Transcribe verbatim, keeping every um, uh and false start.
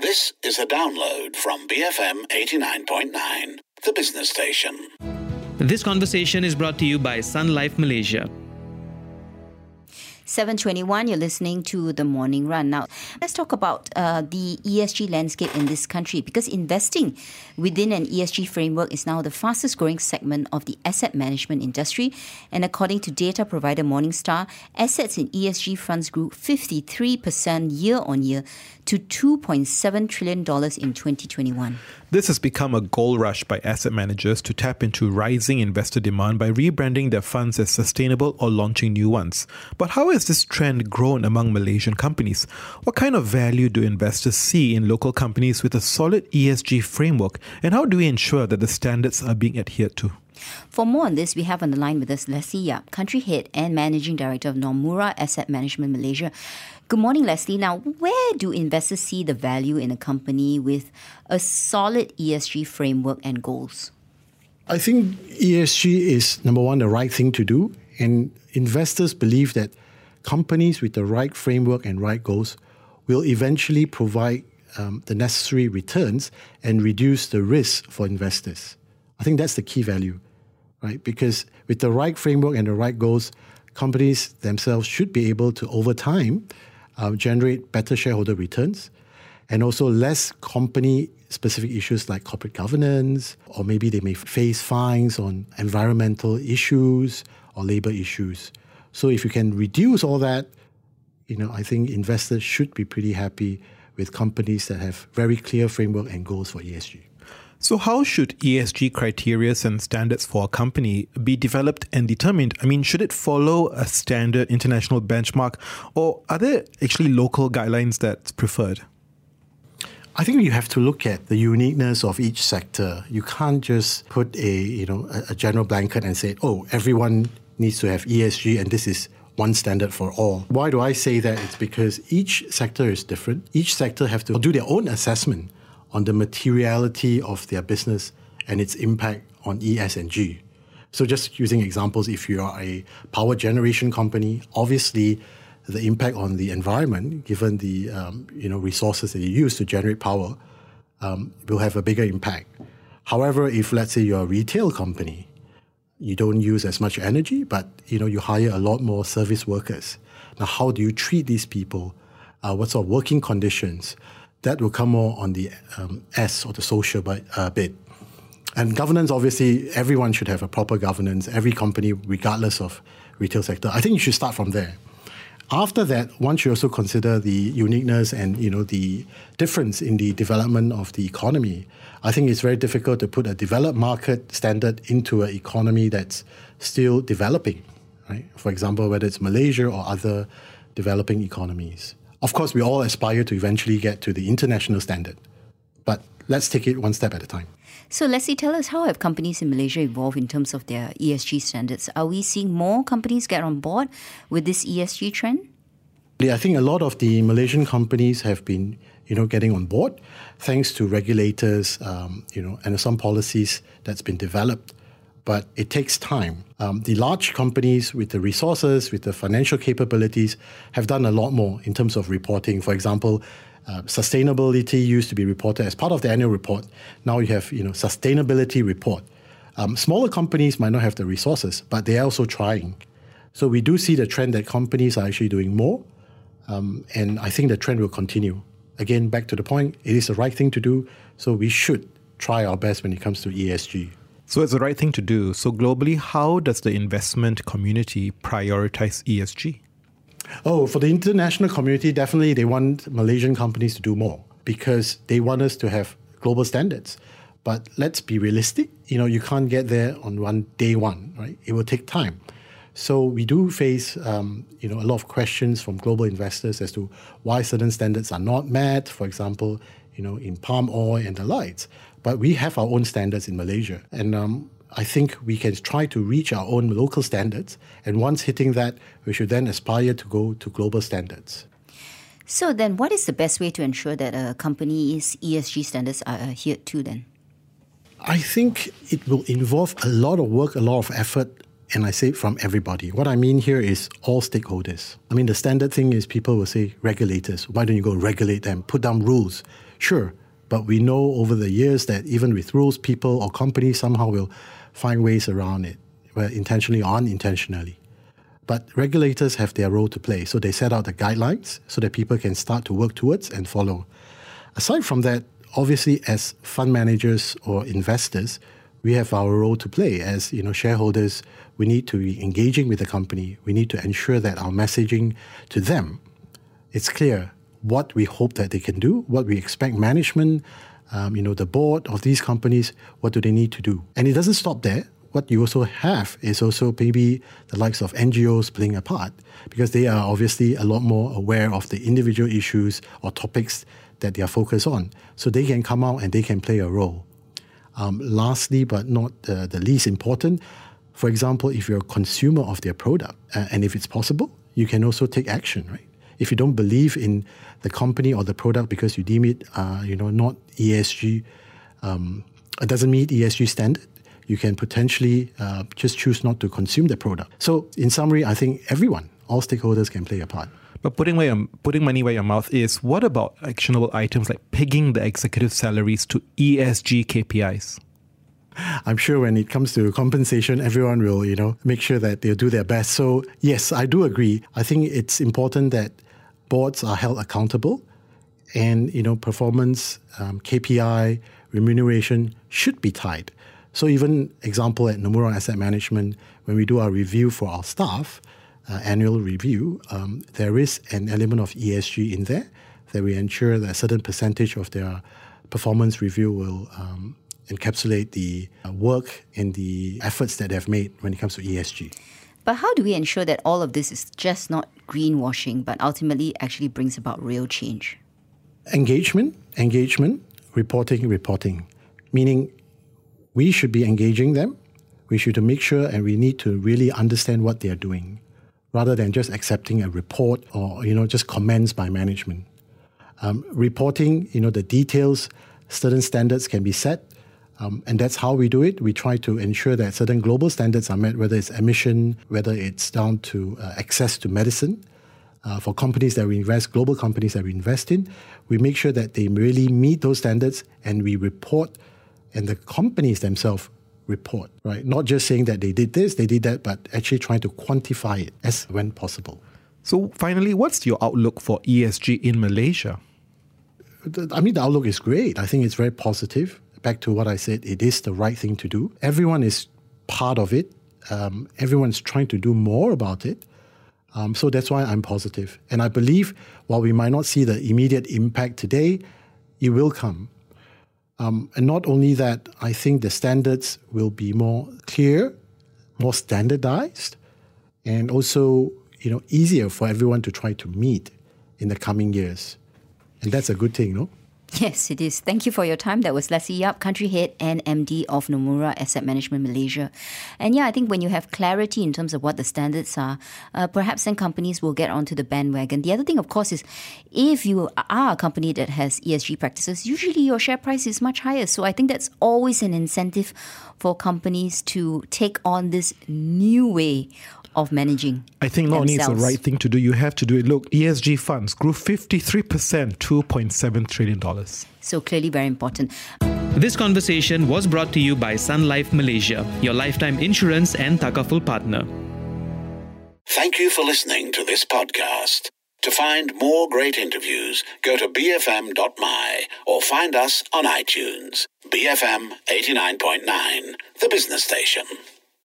This is a download from B F M eighty-nine point nine, the business station. This conversation is brought to you by Sun Life Malaysia. seven twenty-one, you're listening to The Morning Run. Now, let's talk about uh, the E S G landscape in this country, because investing within an E S G framework is now the fastest growing segment of the asset management industry. And according to data provider Morningstar, assets in E S G funds grew fifty-three percent year on year to two point seven trillion dollars in twenty twenty-one. This has become a gold rush by asset managers to tap into rising investor demand by rebranding their funds as sustainable or launching new ones. But how has this trend grown among Malaysian companies? What kind of value do investors see in local companies with a solid E S G framework? And how do we ensure that the standards are being adhered to? For more on this, we have on the line with us Leslie Yap, Country Head and Managing Director of Nomura Asset Management Malaysia. Good morning, Leslie. Now, where do investors see the value in a company with a solid E S G framework and goals? I think E S G is, number one, the right thing to do. And investors believe that companies with the right framework and right goals will eventually provide um, the necessary returns and reduce the risk for investors. I think that's the key value, right? Because with the right framework and the right goals, companies themselves should be able to, over time, uh, generate better shareholder returns and also less company-specific issues like corporate governance, or maybe they may face fines on environmental issues or labor issues. So if you can reduce all that, you know, I think investors should be pretty happy with companies that have very clear framework and goals for E S G. So how should E S G criteria and standards for a company be developed and determined? I mean, should it follow a standard international benchmark, or are there actually local guidelines that's preferred? I think you have to look at the uniqueness of each sector. You can't just put a, you know, a, a general blanket and say, oh, everyone needs to have E S G and this is one standard for all. Why do I say that? It's because each sector is different. Each sector have to do their own assessment on the materiality of their business and its impact on E S G. So just using examples, if you are a power generation company, obviously the impact on the environment, given the um, you know resources that you use to generate power, um, will have a bigger impact. However, if let's say you're a retail company, you don't use as much energy, but you know you hire a lot more service workers. Now, how do you treat these people? Uh, what sort of working conditions? That will come more on the um, S or the social bit, uh, bit. And governance, obviously, everyone should have a proper governance, every company, regardless of retail sector. I think you should start from there. After that, one should also consider the uniqueness and you know the difference in the development of the economy. I think it's very difficult to put a developed market standard into an economy that's still developing, right? For example, whether it's Malaysia or other developing economies. Of course, we all aspire to eventually get to the international standard, but let's take it one step at a time. So, Leslie, tell us, how have companies in Malaysia evolved in terms of their E S G standards? Are we seeing more companies get on board with this E S G trend? I think a lot of the Malaysian companies have been, you know, getting on board thanks to regulators, um, you know, and some policies that's been developed. But it takes time. Um, the large companies with the resources, with the financial capabilities, have done a lot more in terms of reporting. For example, uh, sustainability used to be reported as part of the annual report. Now you have, you know, sustainability report. Um, smaller companies might not have the resources, but they are also trying. So we do see the trend that companies are actually doing more, um, and I think the trend will continue. Again, back to the point, it is the right thing to do, so we should try our best when it comes to E S G. So it's the right thing to do. So globally, how does the investment community prioritize E S G? Oh, for the international community, definitely they want Malaysian companies to do more because they want us to have global standards. But let's be realistic. You know, you can't get there on one day one, right? It will take time. So we do face, um, you know, a lot of questions from global investors as to why certain standards are not met. For example, you know, in palm oil and the likes. But we have our own standards in Malaysia. And um, I think we can try to reach our own local standards. And once hitting that, we should then aspire to go to global standards. So then what is the best way to ensure that a company's E S G standards are adhered to then? I think it will involve a lot of work, a lot of effort, and I say from everybody. What I mean here is all stakeholders. I mean, the standard thing is people will say regulators. Why don't you go regulate them, put down rules? Sure, but we know over the years that even with rules, people or companies somehow will find ways around it, whether intentionally or unintentionally. But regulators have their role to play, so they set out the guidelines so that people can start to work towards and follow. Aside from that, obviously, as fund managers or investors, we have our role to play. As you know, shareholders, we need to be engaging with the company. We need to ensure that our messaging to them, it's clear what we hope that they can do, what we expect management, um, you know, the board of these companies, what do they need to do. And it doesn't stop there. What you also have is also maybe the likes of N G Os playing a part, because they are obviously a lot more aware of the individual issues or topics that they are focused on. So they can come out and they can play a role. Um, lastly, but not uh, the least important, for example, if you're a consumer of their product, uh, and if it's possible, you can also take action, right? If you don't believe in the company or the product because you deem it, uh, you know, not E S G, um, it doesn't meet E S G standard, you can potentially uh, just choose not to consume the product. So in summary, I think everyone, all stakeholders can play a part. But putting, where your, putting money where your mouth is, what about actionable items like pegging the executive salaries to E S G K P Is? I'm sure when it comes to compensation, everyone will, you know, make sure that they'll do their best. So yes, I do agree. I think it's important that boards are held accountable, and, you know, performance, um, K P I, remuneration should be tied. So even example at Nomura Asset Management, when we do our review for our staff, uh, annual review, um, there is an element of E S G in there that we ensure that a certain percentage of their performance review will um, encapsulate the uh, work and the efforts that they've made when it comes to E S G. But how do we ensure that all of this is just not greenwashing, but ultimately actually brings about real change? Engagement, engagement, reporting, reporting. Meaning we should be engaging them. We should make sure, and we need to really understand what they are doing, rather than just accepting a report or, you know, just comments by management. Um, reporting, you know, the details, certain standards can be set. Um, and that's how we do it. We try to ensure that certain global standards are met, whether it's emission, whether it's down to uh, access to medicine. Uh, for companies that we invest, global companies that we invest in, we make sure that they really meet those standards, and we report, and the companies themselves report, right? Not just saying that they did this, they did that, but actually trying to quantify it as when possible. So finally, what's your outlook for E S G in Malaysia? I mean, the outlook is great. I think it's very positive. Back to what I said, it is the right thing to do. Everyone is part of it. Um, everyone's trying to do more about it. Um, so that's why I'm positive. And I believe while we might not see the immediate impact today, it will come. Um, and not only that, I think the standards will be more clear, more standardized, and also, you know, easier for everyone to try to meet in the coming years. And that's a good thing, no? Yes, it is. Thank you for your time. That was Leslie Yap, Country Head and M D of Nomura Asset Management Malaysia. And yeah, I think when you have clarity in terms of what the standards are, uh, perhaps then companies will get onto the bandwagon. The other thing, of course, is if you are a company that has E S G practices, usually your share price is much higher. So I think that's always an incentive for companies to take on this new way of managing I think not only it's the themselves. right thing to do, you have to do it. Look, E S G funds grew fifty-three percent, two point seven trillion dollars. So clearly very important. This conversation was brought to you by Sun Life Malaysia, your lifetime insurance and Takaful partner. Thank you for listening to this podcast. To find more great interviews, go to b f m dot m y or find us on iTunes. B F M eighty-nine point nine, the business station.